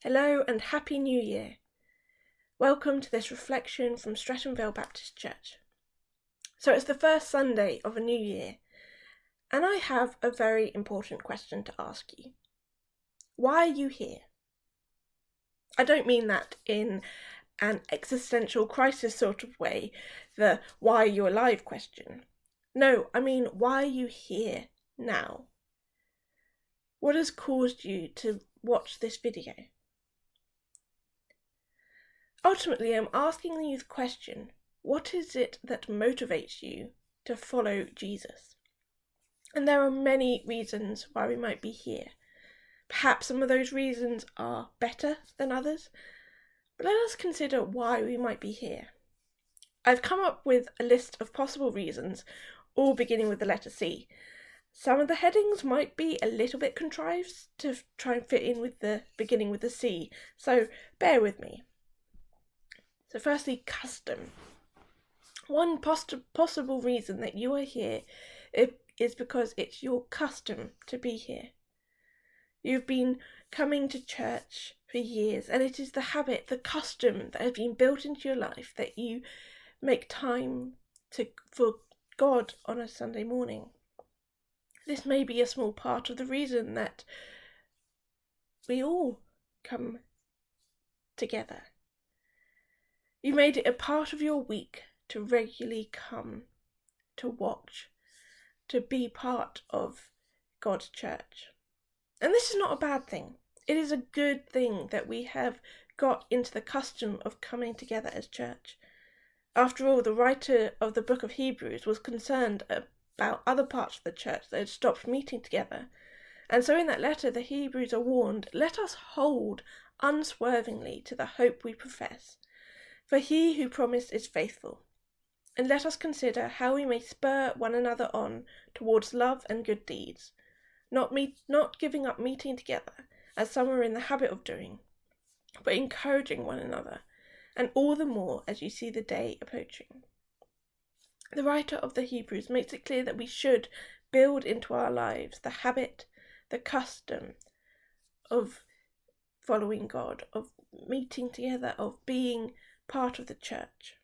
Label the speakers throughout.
Speaker 1: Hello and Happy New Year. Welcome to this reflection from Streatham Vale Baptist Church. So it's the first Sunday of a new year, and I have a very important question to ask you. Why are you here? I don't mean that in an existential crisis sort of way, the why are you alive question. No, I mean, why are you here now? What has caused you to watch this video? Ultimately, I'm asking you the question, what is it that motivates you to follow Jesus? And there are many reasons why we might be here. Perhaps some of those reasons are better than others, but let us consider why we might be here. I've come up with a list of possible reasons, all beginning with the letter C. Some of the headings might be a little bit contrived to try and fit in with the beginning with the C, so bear with me. So firstly, custom. One possible reason that you are here is because it's your custom to be here. You've been coming to church for years, and it is the habit, the custom that has been built into your life that you make time for God on a Sunday morning. This may be a small part of the reason that we all come together. You made it a part of your week to regularly come, to watch, to be part of God's church. And this is not a bad thing. It is a good thing that we have got into the custom of coming together as church. After all, the writer of the book of Hebrews was concerned about other parts of the church that had stopped meeting together. And so in that letter, the Hebrews are warned, let us hold unswervingly to the hope we profess. For he who promised is faithful. And let us consider how we may spur one another on towards love and good deeds, not giving up meeting together, as some are in the habit of doing, but encouraging one another, and all the more as you see the day approaching. The writer of the Hebrews makes it clear that we should build into our lives the habit, the custom of following God, of meeting together, of being part of the church.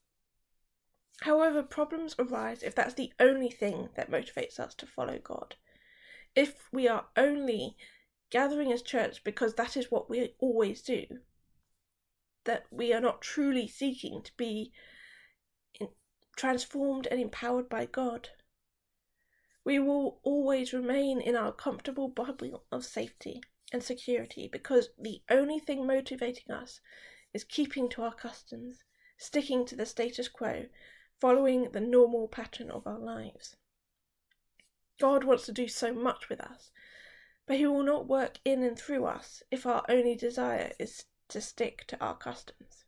Speaker 1: However, problems arise if that's the only thing that motivates us to follow God. If we are only gathering as church because that is what we always do, that we are not truly seeking to be transformed and empowered by God, we will always remain in our comfortable bubble of safety and security because the only thing motivating us is keeping to our customs, sticking to the status quo, following the normal pattern of our lives. God wants to do so much with us, but he will not work in and through us if our only desire is to stick to our customs.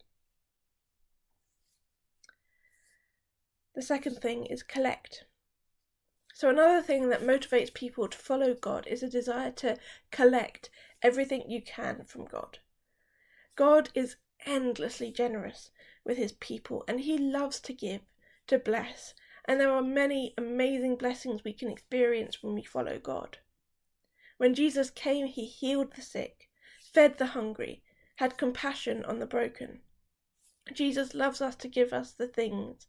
Speaker 1: The second thing is collect. So another thing that motivates people to follow God is a desire to collect everything you can from God. God is endlessly generous with his people, and he loves to give, to bless, and there are many amazing blessings we can experience when we follow God. When Jesus came, he healed the sick, fed the hungry, had compassion on the broken. Jesus loves us to give us the things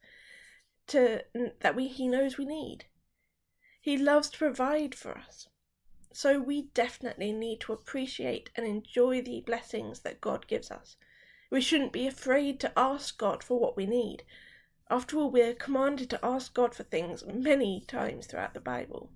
Speaker 1: he knows we need. He loves to provide for us. So we definitely need to appreciate and enjoy the blessings that God gives us. We shouldn't be afraid to ask God for what we need. After all, we're commanded to ask God for things many times throughout the Bible.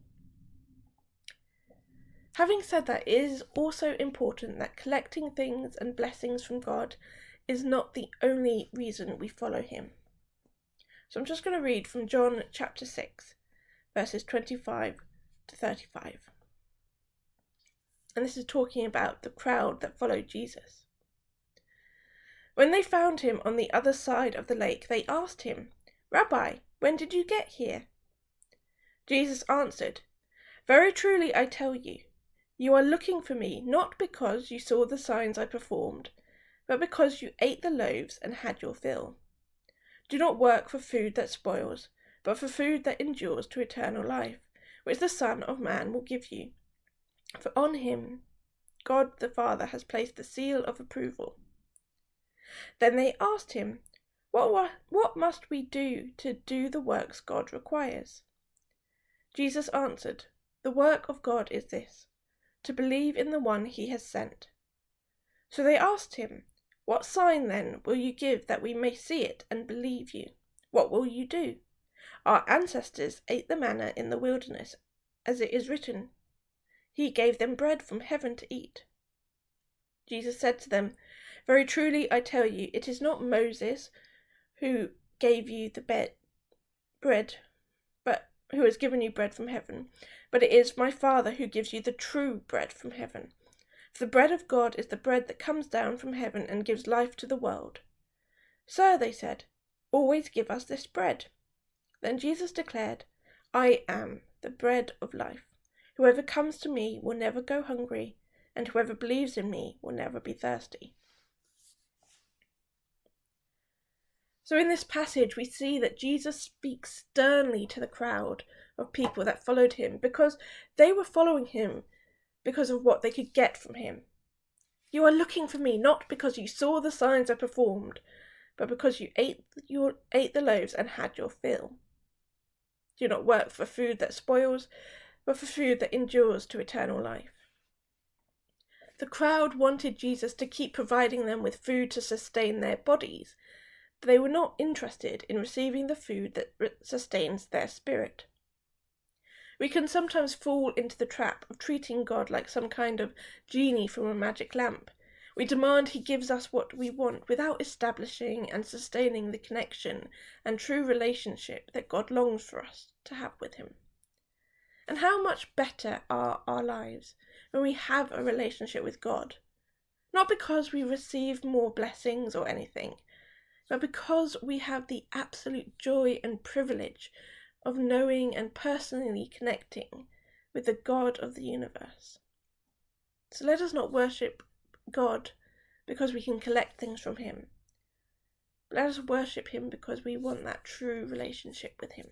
Speaker 1: Having said that, it is also important that collecting things and blessings from God is not the only reason we follow him. So I'm just going to read from John chapter 6, verses 25 to 35. And this is talking about the crowd that followed Jesus. When they found him on the other side of the lake, they asked him, Rabbi, when did you get here? Jesus answered, Very truly I tell you, you are looking for me not because you saw the signs I performed, but because you ate the loaves and had your fill. Do not work for food that spoils, but for food that endures to eternal life, which the Son of Man will give you. For on him God the Father has placed the seal of approval. Then they asked him, What must we do to do the works God requires? Jesus answered, The work of God is this, to believe in the one he has sent. So they asked him, What sign then will you give that we may see it and believe you? What will you do? Our ancestors ate the manna in the wilderness, as it is written, He gave them bread from heaven to eat. Jesus said to them, Very truly I tell you, it is not Moses who gave you the bread, but who has given you bread from heaven, but it is my Father who gives you the true bread from heaven. For the bread of God is the bread that comes down from heaven and gives life to the world. Sir, they said, always give us this bread. Then Jesus declared, I am the bread of life. Whoever comes to me will never go hungry, and whoever believes in me will never be thirsty. So in this passage we see that Jesus speaks sternly to the crowd of people that followed him, because they were following him because of what they could get from him. You are looking for me not because you saw the signs I performed, but because you ate the loaves and had your fill. Do not work for food that spoils, but for food that endures to eternal life. The crowd wanted Jesus to keep providing them with food to sustain their bodies, but they were not interested in receiving the food that sustains their spirit. We can sometimes fall into the trap of treating God like some kind of genie from a magic lamp. We demand he gives us what we want without establishing and sustaining the connection and true relationship that God longs for us to have with him. And how much better are our lives when we have a relationship with God? Not because we receive more blessings or anything, but because we have the absolute joy and privilege of knowing and personally connecting with the God of the universe. So let us not worship God because we can collect things from him. Let us worship him because we want that true relationship with him.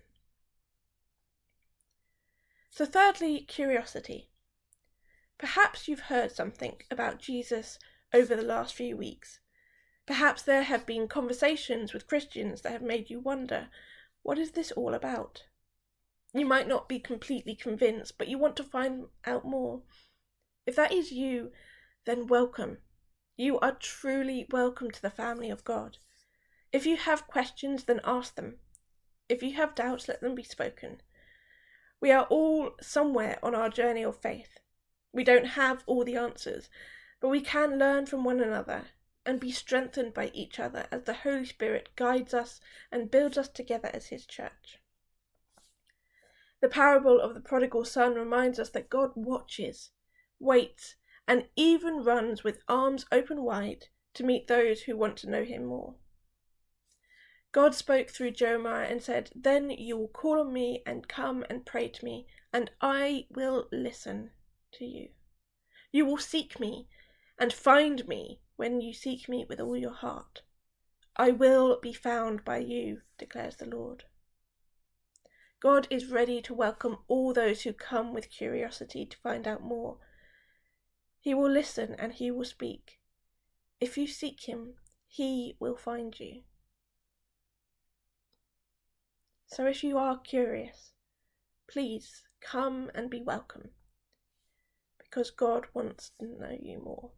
Speaker 1: So thirdly, curiosity. Perhaps you've heard something about Jesus over the last few weeks. Perhaps there have been conversations with Christians that have made you wonder, what is this all about? You might not be completely convinced, but you want to find out more. If that is you, then welcome. You are truly welcome to the family of God. If you have questions, then ask them. If you have doubts, let them be spoken. We are all somewhere on our journey of faith. We don't have all the answers, but we can learn from one another and be strengthened by each other as the Holy Spirit guides us and builds us together as his church. The parable of the prodigal son reminds us that God watches, waits, and even runs with arms open wide to meet those who want to know him more. God spoke through Jeremiah and said, Then you will call on me and come and pray to me, and I will listen to you. You will seek me and find me when you seek me with all your heart. I will be found by you, declares the Lord. God is ready to welcome all those who come with curiosity to find out more. He will listen and he will speak. If you seek him, he will find you. So if you are curious, please come and be welcome, because God wants to know you more.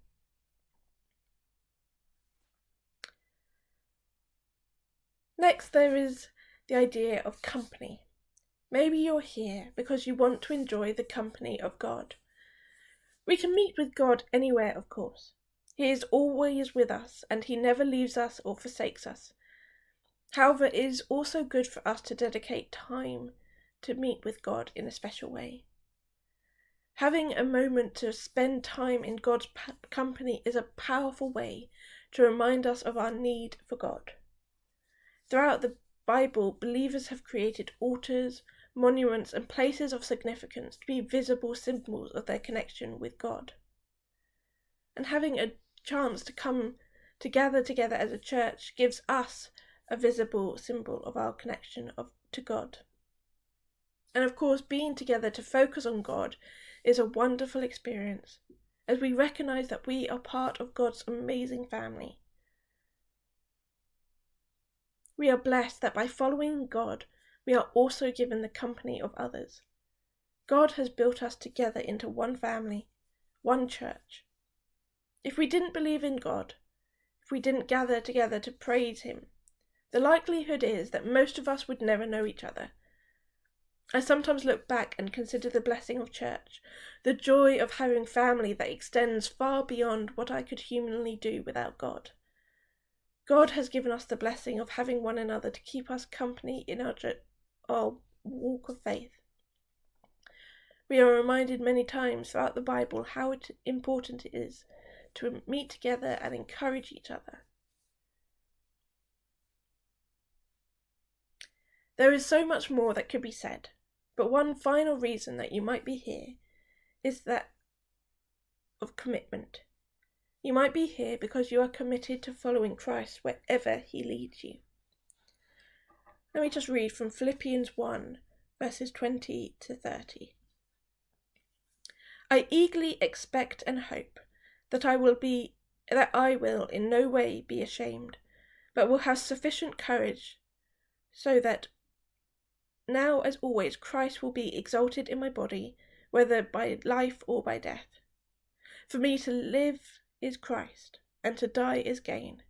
Speaker 1: Next, there is the idea of company. Maybe you're here because you want to enjoy the company of God. We can meet with God anywhere, of course. He is always with us, and he never leaves us or forsakes us. However, it is also good for us to dedicate time to meet with God in a special way. Having a moment to spend time in God's company is a powerful way to remind us of our need for God. Throughout the Bible, believers have created altars, monuments, and places of significance to be visible symbols of their connection with God. And having a chance to gather together as a church gives us a visible symbol of our connection to God. And of course, being together to focus on God is a wonderful experience, as we recognise that we are part of God's amazing family. We are blessed that by following God, we are also given the company of others. God has built us together into one family, one church. If we didn't believe in God, if we didn't gather together to praise Him, the likelihood is that most of us would never know each other. I sometimes look back and consider the blessing of church, the joy of having family that extends far beyond what I could humanly do without God. God has given us the blessing of having one another to keep us company in our walk of faith. We are reminded many times throughout the Bible how important it is to meet together and encourage each other. There is so much more that could be said, but one final reason that you might be here is that of commitment. You might be here because you are committed to following Christ wherever He leads you. Let me just read from Philippians 1, verses 20 to 30. I eagerly expect and hope that I will in no way be ashamed, but will have sufficient courage so that now as always Christ will be exalted in my body, whether by life or by death. For me to live is Christ, and to die is gain.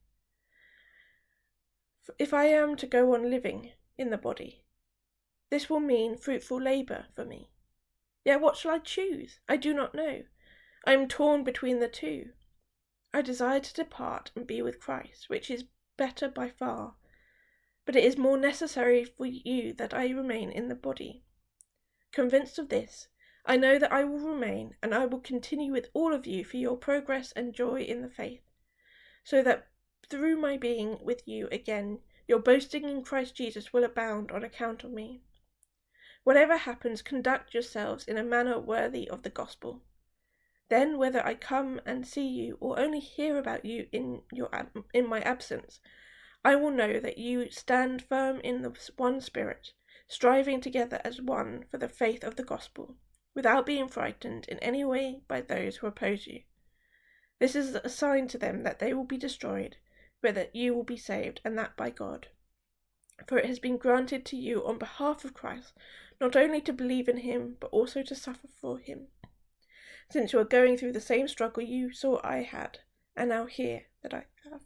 Speaker 1: If I am to go on living in the body, this will mean fruitful labour for me. Yet what shall I choose? I do not know. I am torn between the two. I desire to depart and be with Christ, which is better by far. But it is more necessary for you that I remain in the body. Convinced of this, I know that I will remain, and I will continue with all of you for your progress and joy in the faith, so that through my being with you again, your boasting in Christ Jesus will abound on account of me. Whatever happens, conduct yourselves in a manner worthy of the gospel. Then, whether I come and see you or only hear about you in my absence, I will know that you stand firm in the one Spirit, striving together as one for the faith of the gospel, without being frightened in any way by those who oppose you. This is a sign to them that they will be destroyed, but that you will be saved, and that by God. For it has been granted to you on behalf of Christ, not only to believe in Him, but also to suffer for Him, since you are going through the same struggle you saw I had, and now hear that I have.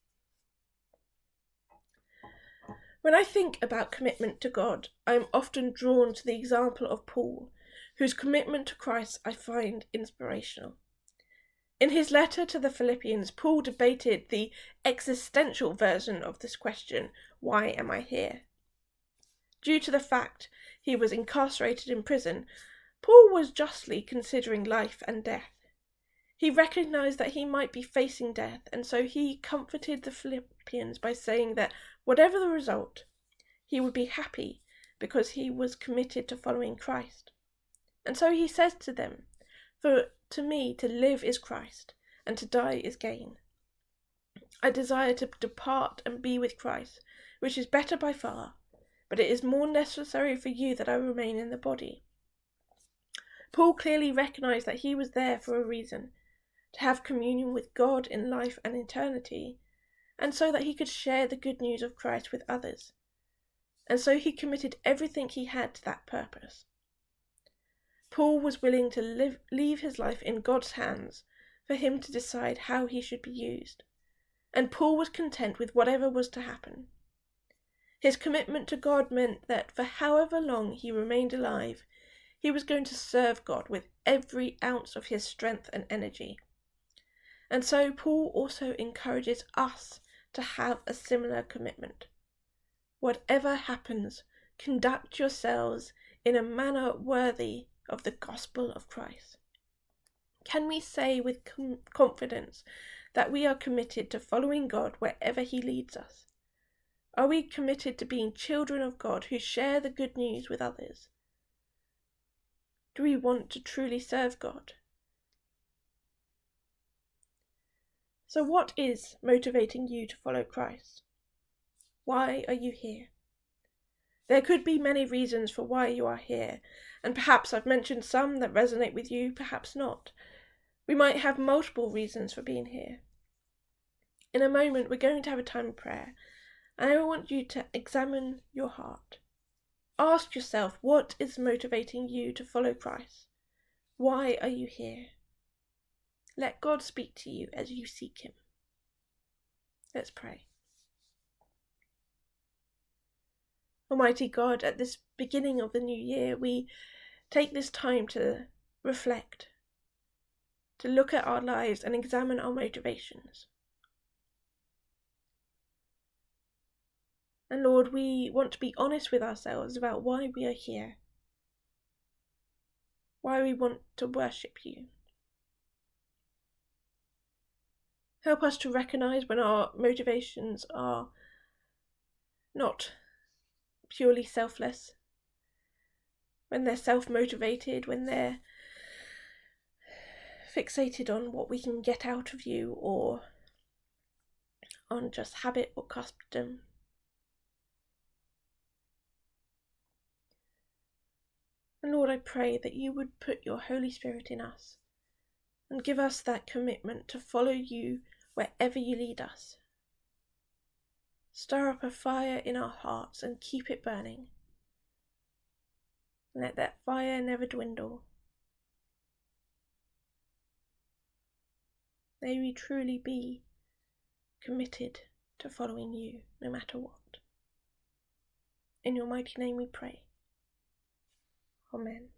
Speaker 1: When I think about commitment to God, I am often drawn to the example of Paul, whose commitment to Christ I find inspirational. In his letter to the Philippians, Paul debated the existential version of this question, why am I here? Due to the fact he was incarcerated in prison, Paul was justly considering life and death. He recognized that he might be facing death, and so he comforted the Philippians by saying that whatever the result, he would be happy because he was committed to following Christ. And so he says to them, "For to me to live is Christ, and to die is gain. I desire to depart and be with Christ, which is better by far, but it is more necessary for you that I remain in the body." Paul clearly recognized that he was there for a reason, to have communion with God in life and eternity, and so that he could share the good news of Christ with others. And so he committed everything he had to that purpose. Paul was willing to leave his life in God's hands for him to decide how he should be used, and Paul was content with whatever was to happen. His commitment to God meant that for however long he remained alive, he was going to serve God with every ounce of his strength and energy. And so Paul also encourages us to have a similar commitment. Whatever happens, conduct yourselves in a manner worthy of the gospel of Christ. Can we say with confidence that we are committed to following God wherever He leads us? Are we committed to being children of God who share the good news with others? Do we want to truly serve God? So what is motivating you to follow Christ? Why are you here? There could be many reasons for why you are here, and perhaps I've mentioned some that resonate with you, perhaps not. We might have multiple reasons for being here. In a moment, we're going to have a time of prayer, and I want you to examine your heart. Ask yourself, what is motivating you to follow Christ? Why are you here? Let God speak to you as you seek him. Let's pray. Almighty God, at this beginning of the new year, we take this time to reflect, to look at our lives and examine our motivations. And Lord, we want to be honest with ourselves about why we are here, why we want to worship you. Help us to recognise when our motivations are not purely selfless, when they're self-motivated, when they're fixated on what we can get out of you or on just habit or custom. And Lord, I pray that you would put your Holy Spirit in us and give us that commitment to follow you wherever you lead us. Stir up a fire in our hearts and keep it burning. Let that fire never dwindle. May we truly be committed to following you no matter what. In your mighty name we pray. Amen.